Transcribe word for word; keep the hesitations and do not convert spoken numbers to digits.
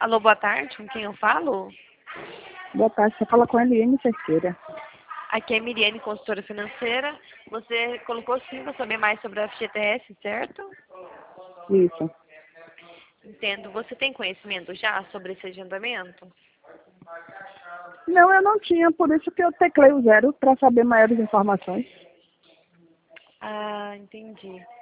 Alô, boa tarde, com quem eu falo? Boa tarde, você fala com a Eliane Cerqueira. Aqui é Miriane, consultora financeira. Você colocou sim para saber mais sobre a F G T S, certo? Isso. Entendo. Você tem conhecimento já sobre esse agendamento? Não, eu não tinha, por isso que eu teclei o zero para saber maiores informações. Ah, entendi.